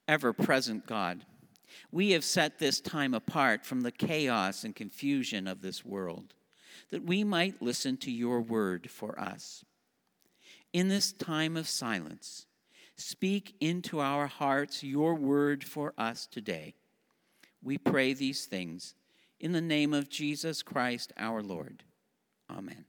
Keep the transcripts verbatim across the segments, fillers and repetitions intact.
ever-present God, we have set this time apart from the chaos and confusion of this world, that we might listen to your word for us. In this time of silence, speak into our hearts your word for us today. We pray these things in the name of Jesus Christ our Lord. Amen.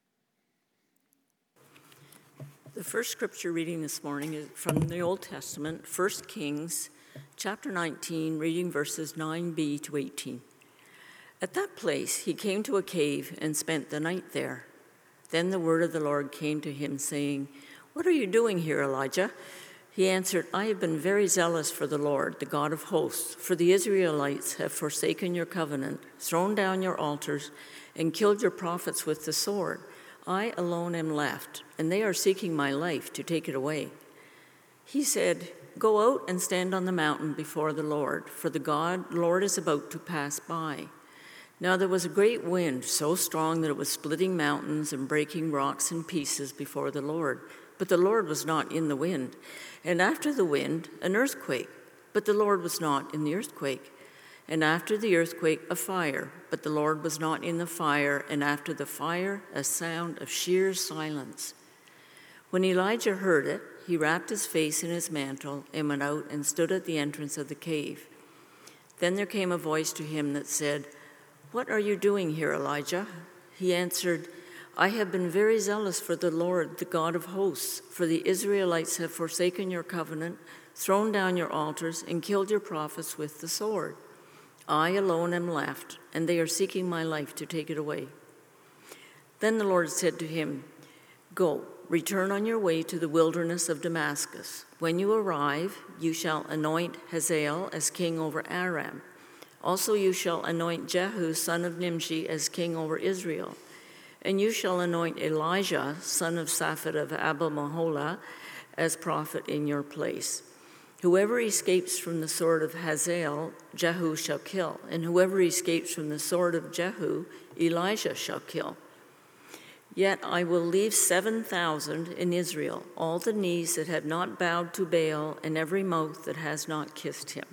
The first scripture reading this morning is from the Old Testament, First Kings, chapter nineteen, reading verses nine b to eighteen. At that place he came to a cave and spent the night there. Then the word of the Lord came to him, saying, "What are you doing here, Elijah?" He answered, "I have been very zealous for the Lord, the God of hosts, for the Israelites have forsaken your covenant, thrown down your altars, and killed your prophets with the sword. I alone am left, and they are seeking my life to take it away." He said, "Go out and stand on the mountain before the Lord, for the God Lord is about to pass by." Now there was a great wind, so strong that it was splitting mountains and breaking rocks in pieces before the Lord. But the Lord was not in the wind. And after the wind, an earthquake, but the Lord was not in the earthquake. And after the earthquake, a fire, but the Lord was not in the fire. And after the fire, a sound of sheer silence. When Elijah heard it, he wrapped his face in his mantle and went out and stood at the entrance of the cave. Then there came a voice to him that said, "What are you doing here, Elijah?" He answered, "I have been very zealous for the Lord, the God of hosts, for the Israelites have forsaken your covenant, thrown down your altars, and killed your prophets with the sword. I alone am left, and they are seeking my life to take it away." Then the Lord said to him, "Go, return on your way to the wilderness of Damascus. When you arrive, you shall anoint Hazael as king over Aram. Also you shall anoint Jehu, son of Nimshi, as king over Israel. And you shall anoint Elijah, son of Shaphat of Abel-Meholah, as prophet in your place. Whoever escapes from the sword of Hazael, Jehu shall kill, and whoever escapes from the sword of Jehu, Elijah shall kill. Yet I will leave seven thousand in Israel, all the knees that have not bowed to Baal, and every mouth that has not kissed him."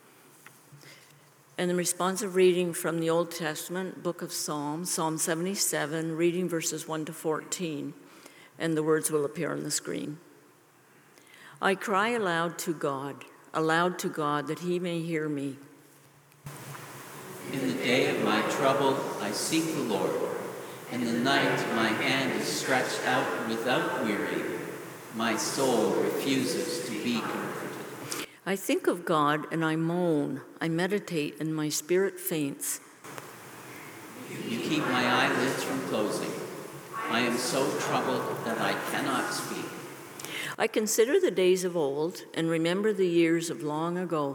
And the responsive reading from the Old Testament, book of Psalms, Psalm seventy-seven, reading verses one to fourteen, and the words will appear on the screen. "I cry aloud to God, aloud to God, that he may hear me. In the day of my trouble I seek the Lord. In the night my hand is stretched out without weary. My soul refuses to be comforted. I think of God and I moan. I meditate and my spirit faints. You keep my eyelids from closing. I am so troubled that I cannot speak. I consider the days of old and remember the years of long ago.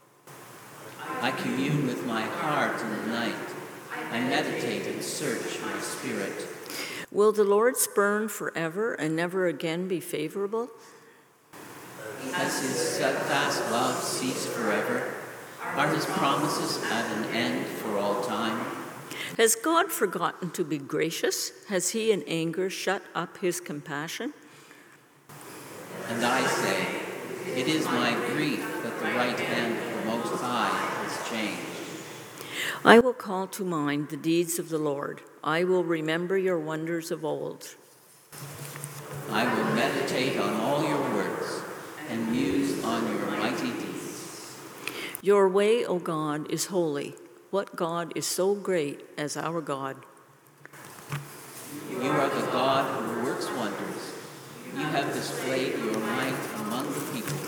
I commune with my heart in the night. I meditate and search my spirit. Will the Lord spurn forever and never again be favorable? Has his steadfast love ceased forever? Are his promises at an end for all time? Has God forgotten to be gracious? Has he in anger shut up his compassion? And I say, it is my grief that the right hand of the Most High has changed. I will call to mind the deeds of the Lord. I will remember your wonders of old. I will meditate on all your works and muse on your mighty deeds. Your way, O God, is holy. What God is so great as our God? You are the God who works wonders. You have displayed your might among the people.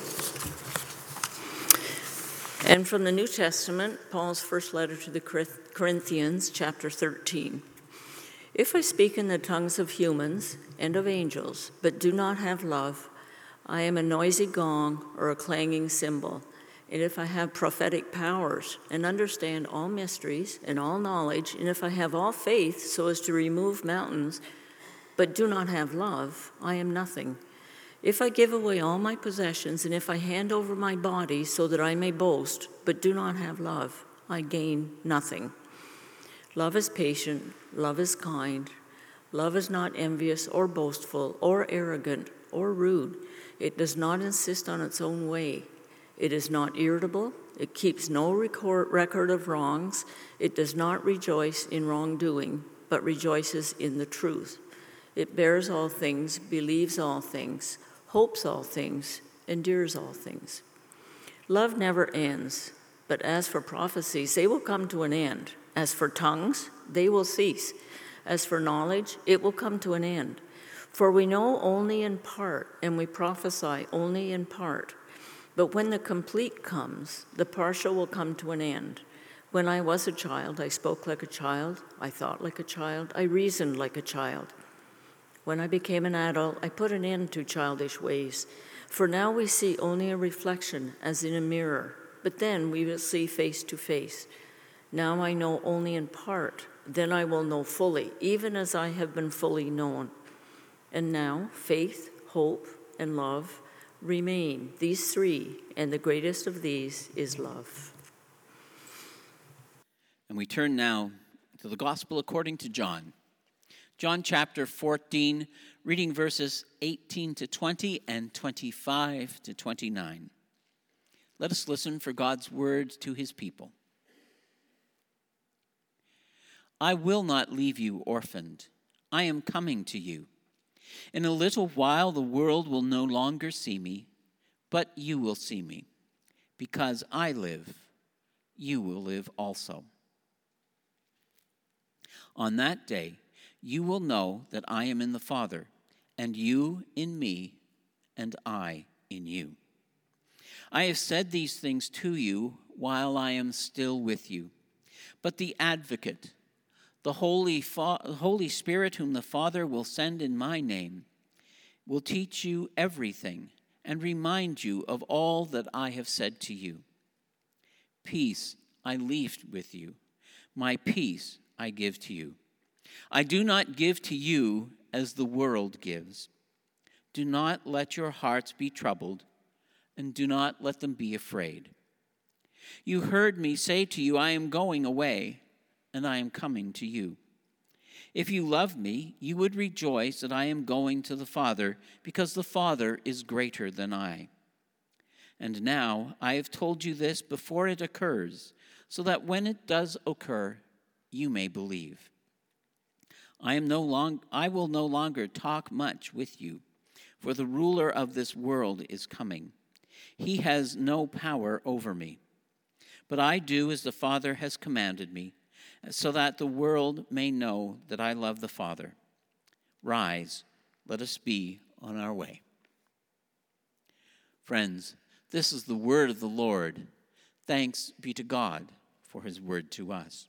And from the New Testament, Paul's first letter to the Corinthians, chapter thirteen. If I speak in the tongues of humans and of angels, but do not have love, I am a noisy gong or a clanging cymbal. And if I have prophetic powers and understand all mysteries and all knowledge, and if I have all faith so as to remove mountains, but do not have love, I am nothing. If I give away all my possessions, and if I hand over my body so that I may boast, but do not have love, I gain nothing. Love is patient, love is kind, love is not envious or boastful or arrogant or rude. It does not insist on its own way. It is not irritable. It keeps no record, record of wrongs. It does not rejoice in wrongdoing, but rejoices in the truth. It bears all things, believes all things, hopes all things, endures all things. Love never ends, but as for prophecies, they will come to an end. As for tongues, they will cease. As for knowledge, it will come to an end. For we know only in part, and we prophesy only in part. But when the complete comes, the partial will come to an end. When I was a child, I spoke like a child, I thought like a child, I reasoned like a child. When I became an adult, I put an end to childish ways. For now we see only a reflection as in a mirror, but then we will see face to face. Now I know only in part, then I will know fully, even as I have been fully known. And now faith, hope, and love remain, these three, and the greatest of these is love. And we turn now to the Gospel according to John. John chapter fourteen, reading verses eighteen to twenty and twenty-five to twenty-nine. Let us listen for God's word to his people. I will not leave you orphaned. I am coming to you. In a little while the world will no longer see me, but you will see me. Because I live, you will live also. On that day, you will know that I am in the Father, and you in me, and I in you. I have said these things to you while I am still with you. But the Advocate, the Holy, Fa- Holy Spirit, whom the Father will send in my name, will teach you everything and remind you of all that I have said to you. Peace I leave with you. My peace I give to you. I do not give to you as the world gives. Do not let your hearts be troubled, and do not let them be afraid. You heard me say to you, I am going away, and I am coming to you. If you love me, you would rejoice that I am going to the Father, because the Father is greater than I. And now I have told you this before it occurs, so that when it does occur, you may believe. I am no long, I will no longer talk much with you, for the ruler of this world is coming. He has no power over me. But I do as the Father has commanded me, so that the world may know that I love the Father. Rise, let us be on our way. Friends, this is the word of the Lord. Thanks be to God for his word to us.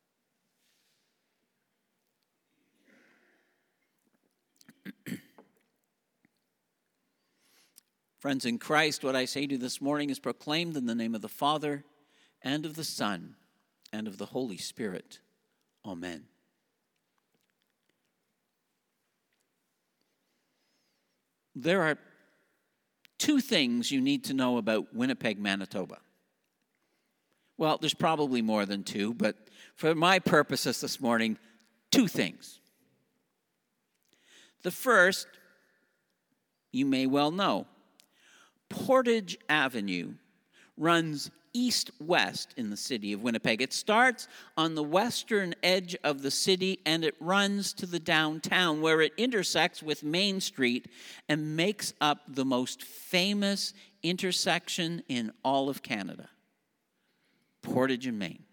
Friends in Christ, what I say to you this morning is proclaimed in the name of the Father, and of the Son, and of the Holy Spirit. Amen. There are two things you need to know about Winnipeg, Manitoba. Well, there's probably more than two, but for my purposes this morning, two things. The first, you may well know. Portage Avenue runs east-west in the city of Winnipeg. It starts on the western edge of the city and it runs to the downtown where it intersects with Main Street and makes up the most famous intersection in all of Canada. Portage and Main.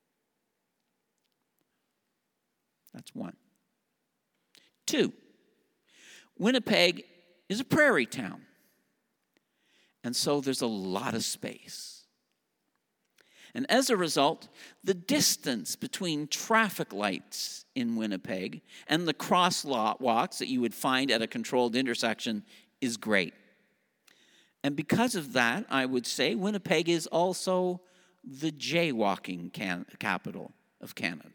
That's one. Two, Winnipeg is a prairie town. And so there's a lot of space. And as a result, the distance between traffic lights in Winnipeg and the crosswalks that you would find at a controlled intersection is great. And because of that, I would say Winnipeg is also the jaywalking can- capital of Canada.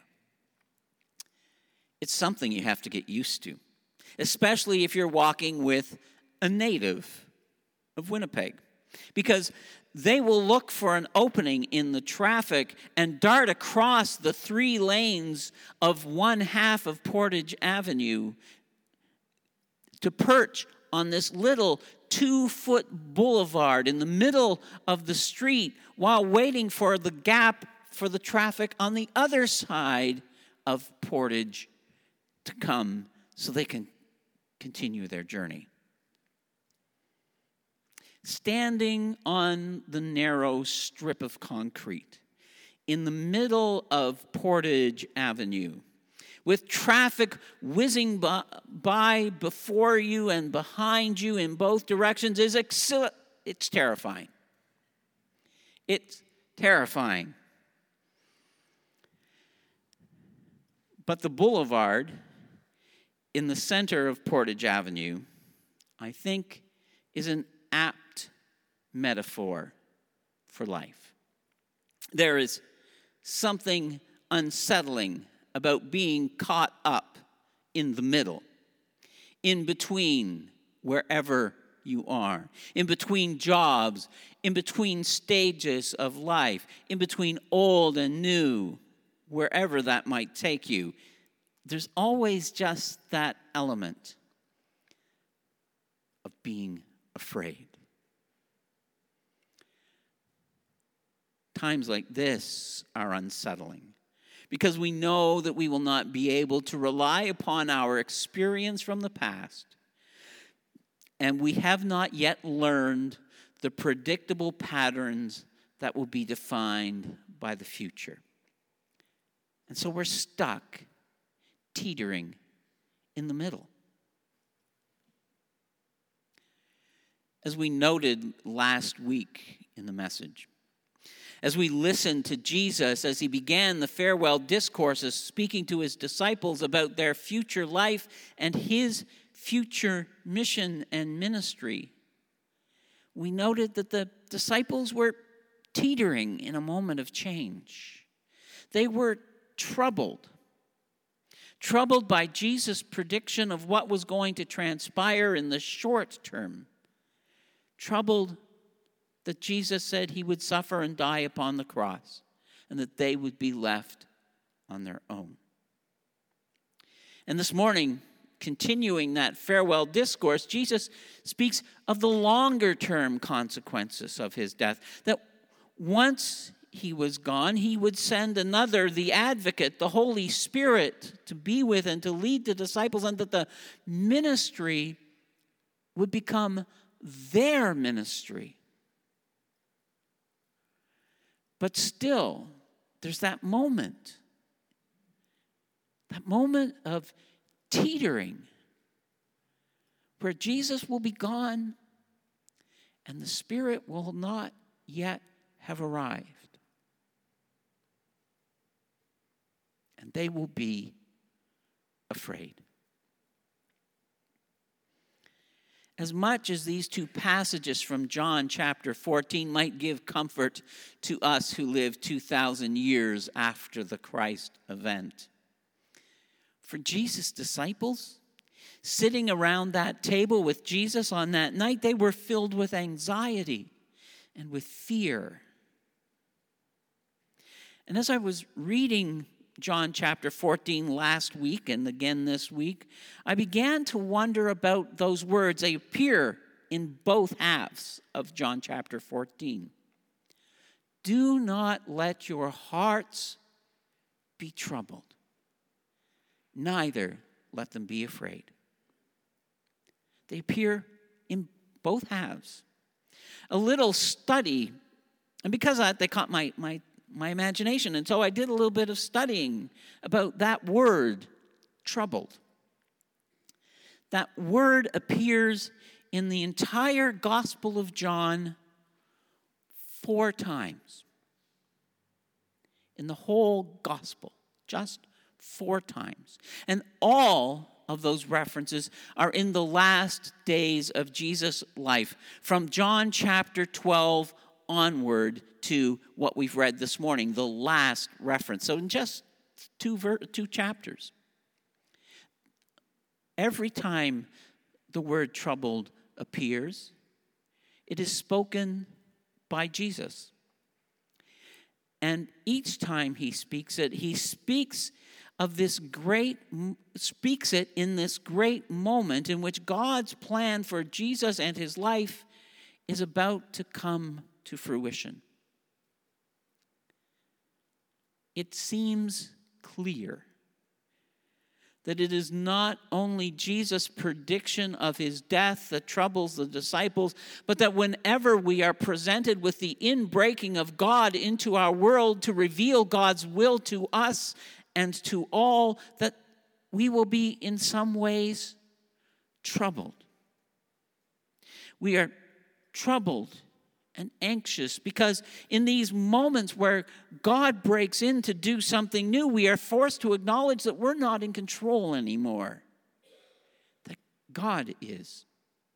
It's something you have to get used to, especially if you're walking with a native of Winnipeg, because they will look for an opening in the traffic and dart across the three lanes of one half of Portage Avenue to perch on this little two-foot boulevard in the middle of the street while waiting for the gap for the traffic on the other side of Portage to come so they can continue their journey. Standing on the narrow strip of concrete in the middle of Portage Avenue, with traffic whizzing by before you and behind you in both directions, is exil- it's terrifying. It's terrifying. But the boulevard in the center of Portage Avenue, I think, is an apt metaphor for life. There is something unsettling about being caught up in the middle, in between wherever you are, in between jobs, in between stages of life, in between old and new, wherever that might take you. There's always just that element of being afraid. Times like this are unsettling because we know that we will not be able to rely upon our experience from the past, and we have not yet learned the predictable patterns that will be defined by the future. And so we're stuck, teetering in the middle. As we noted last week in the message, as we listened to Jesus as he began the farewell discourses, speaking to his disciples about their future life and his future mission and ministry, we noted that the disciples were teetering in a moment of change. They were troubled. Troubled by Jesus' prediction of what was going to transpire in the short term. Troubled that Jesus said he would suffer and die upon the cross, and that they would be left on their own. And this morning, continuing that farewell discourse, Jesus speaks of the longer-term consequences of his death, that once he was gone, he would send another, the advocate, the Holy Spirit, to be with and to lead the disciples, and that the ministry would become their ministry. But still, there's that moment, that moment of teetering, where Jesus will be gone and the Spirit will not yet have arrived. And they will be afraid. As much as these two passages from John chapter fourteen might give comfort to us who live two thousand years after the Christ event, for Jesus' disciples, sitting around that table with Jesus on that night, they were filled with anxiety and with fear. And as I was reading John chapter fourteen last week and again this week, I began to wonder about those words. They appear in both halves of John chapter fourteen. Do not let your hearts be troubled, neither let them be afraid. They appear in both halves. A little study, and because of that, they caught my, my my imagination. And so I did a little bit of studying about that word, troubled. That word appears in the entire Gospel of John four times. In the whole Gospel, just four times. And all of those references are in the last days of Jesus' life, from John chapter twelve onward to what we've read this morning, the last reference. So in just two ver- two chapters, every time the word troubled appears, it is spoken by Jesus. And each time he speaks it, he speaks of this great, speaks it in this great moment in which God's plan for Jesus and his life is about to come to fruition. It seems clear that it is not only Jesus' prediction of his death that troubles the disciples, but that whenever we are presented with the inbreaking of God into our world to reveal God's will to us and to all, that we will be in some ways troubled. We are troubled and anxious because in these moments where God breaks in to do something new, we are forced to acknowledge that we're not in control anymore, that God is.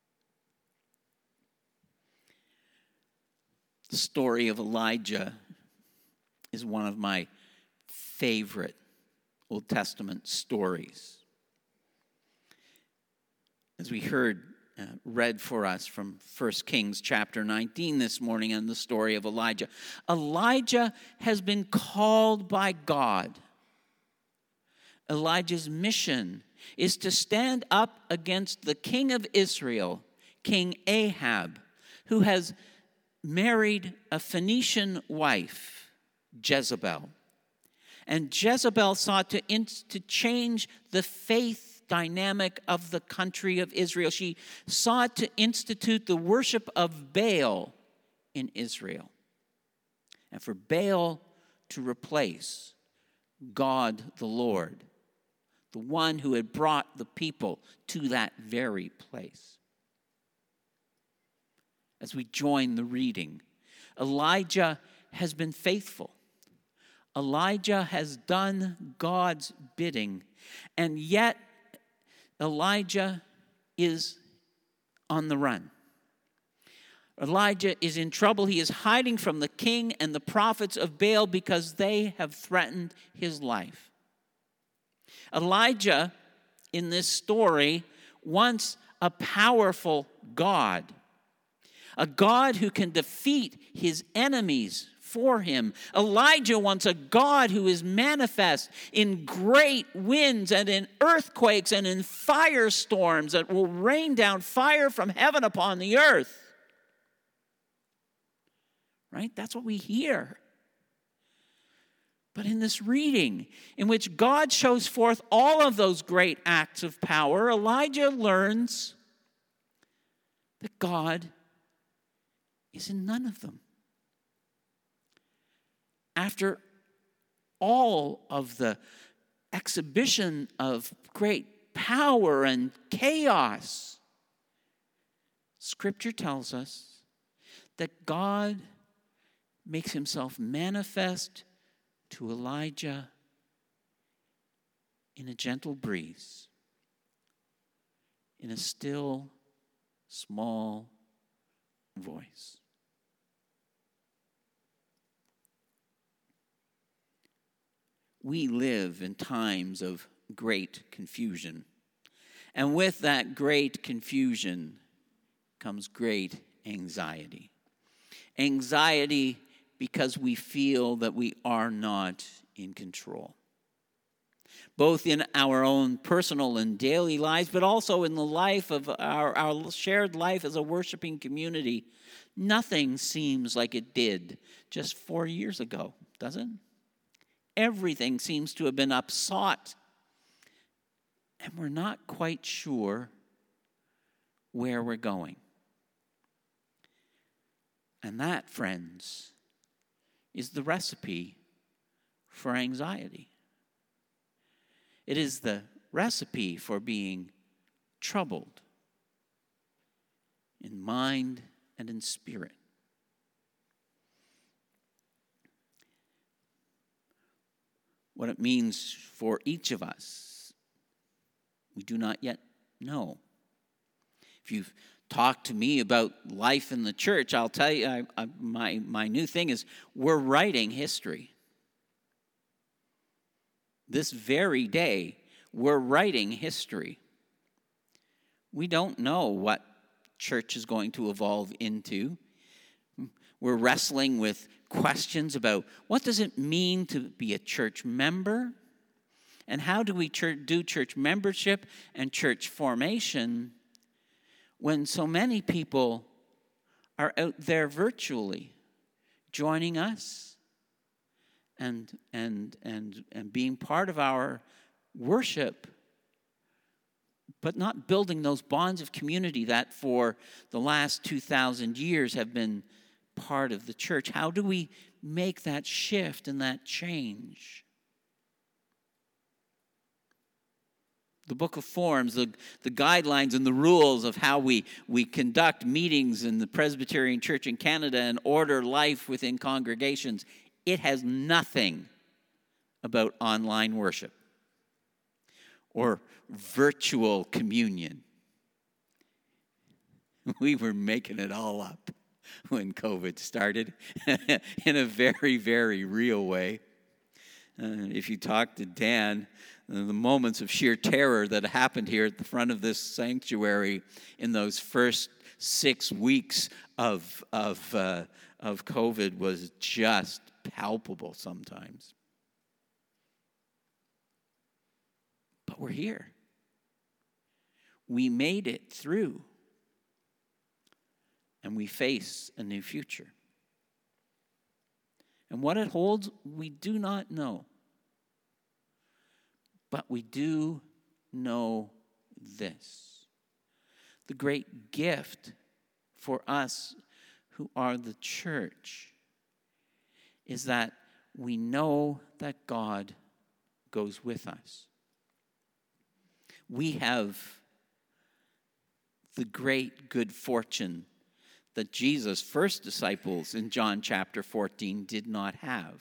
The story of Elijah is one of my favorite Old Testament stories. As we heard Uh, read for us from First Kings chapter nineteen this morning on the story of Elijah. Elijah has been called by God. Elijah's mission is to stand up against the king of Israel, King Ahab, who has married a Phoenician wife, Jezebel. And Jezebel sought to, in, to change the faith dynamic of the country of Israel. She sought to institute the worship of Baal in Israel, and for Baal to replace God the Lord, the one who had brought the people to that very place. As we join the reading, Elijah has been faithful. Elijah has done God's bidding, and yet Elijah is on the run. Elijah is in trouble. He is hiding from the king and the prophets of Baal because they have threatened his life. Elijah, in this story, wants a powerful God, a God who can defeat his enemies for him. Elijah wants a God who is manifest in great winds and in earthquakes and in firestorms that will rain down fire from heaven upon the earth. Right? That's what we hear. But in this reading, in which God shows forth all of those great acts of power, Elijah learns that God is in none of them. After all of the exhibition of great power and chaos, Scripture tells us that God makes himself manifest to Elijah in a gentle breeze, in a still, small voice. We live in times of great confusion. And with that great confusion comes great anxiety. Anxiety because we feel that we are not in control. Both in our own personal and daily lives, but also in the life of our, our shared life as a worshiping community. Nothing seems like it did just four years ago, does it? Everything seems to have been upsought, and we're not quite sure where we're going. And that, friends, is the recipe for anxiety. It is the recipe for being troubled in mind and in spirit. What it means for each of us, we do not yet know. If you've talked to me about life in the church, I'll tell you, I, I, my, my new thing is we're writing history. This very day, we're writing history. We don't know what church is going to evolve into. We're wrestling with questions about what does it mean to be a church member? And how do we church, do church membership and church formation when so many people are out there virtually joining us and and and and being part of our worship, but not building those bonds of community that for the last two thousand years have been part of the church? How do we make that shift and that change? The Book of Forms, the, the guidelines and the rules of how we, we conduct meetings in the Presbyterian Church in Canada and order life within congregations, it has nothing about online worship or virtual communion. We were making it all up when COVID started in a very, very real way. Uh, if you talk to Dan, uh, the moments of sheer terror that happened here at the front of this sanctuary in those first six weeks of of uh, of COVID was just palpable sometimes. But we're here. We made it through. And we face a new future. And what it holds, we do not know. But we do know this. The great gift for us who are the church is that we know that God goes with us. We have the great good fortune that Jesus' first disciples in John chapter fourteen did not have.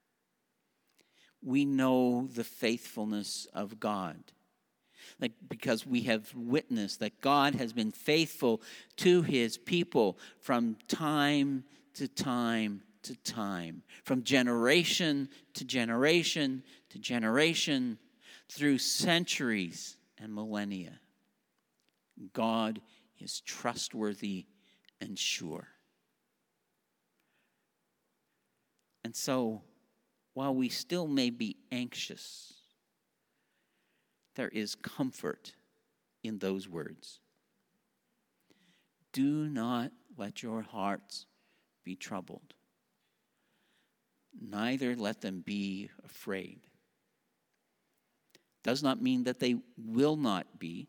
We know the faithfulness of God. Like, because we have witnessed that God has been faithful to his people from time to time to time, from generation to generation to generation, through centuries and millennia. God is trustworthy and sure. And so, while we still may be anxious, there is comfort in those words. Do not let your hearts be troubled, neither let them be afraid. Does not mean that they will not be.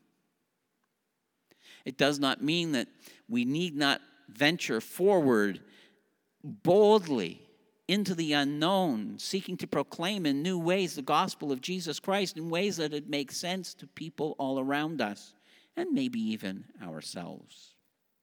It does not mean that we need not venture forward boldly into the unknown, seeking to proclaim in new ways the gospel of Jesus Christ in ways that it makes sense to people all around us, and maybe even ourselves.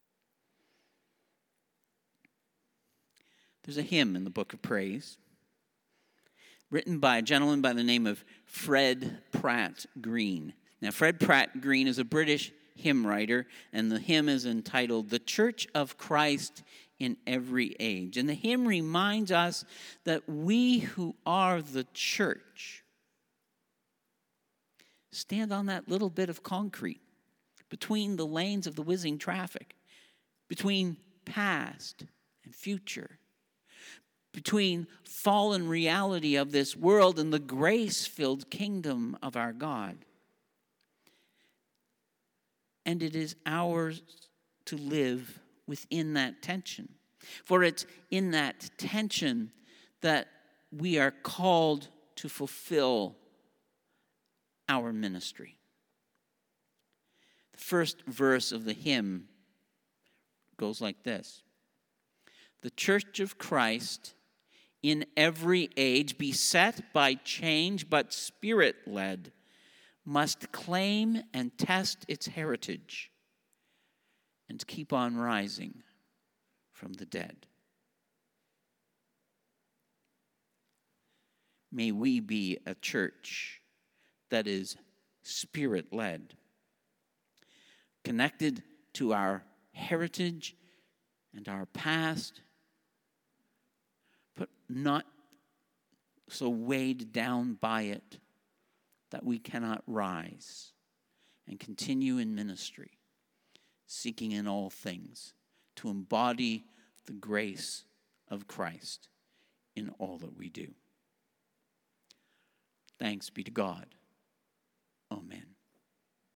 There's a hymn in the Book of Praise written by a gentleman by the name of Fred Pratt Green. Now, Fred Pratt Green is a British hymn writer, and the hymn is entitled "The Church of Christ in Every Age." And the hymn reminds us that we who are the church stand on that little bit of concrete between the lanes of the whizzing traffic, between past and future, between fallen reality of this world and the grace-filled kingdom of our God. And it is ours to live within that tension. For it's in that tension that we are called to fulfill our ministry. The first verse of the hymn goes like this: "The Church of Christ in every age, beset by change but spirit-led, must claim and test its heritage and keep on rising from the dead." May we be a church that is spirit-led, connected to our heritage and our past, but not so weighed down by it that we cannot rise and continue in ministry, seeking in all things to embody the grace of Christ in all that we do. Thanks be to God. Amen.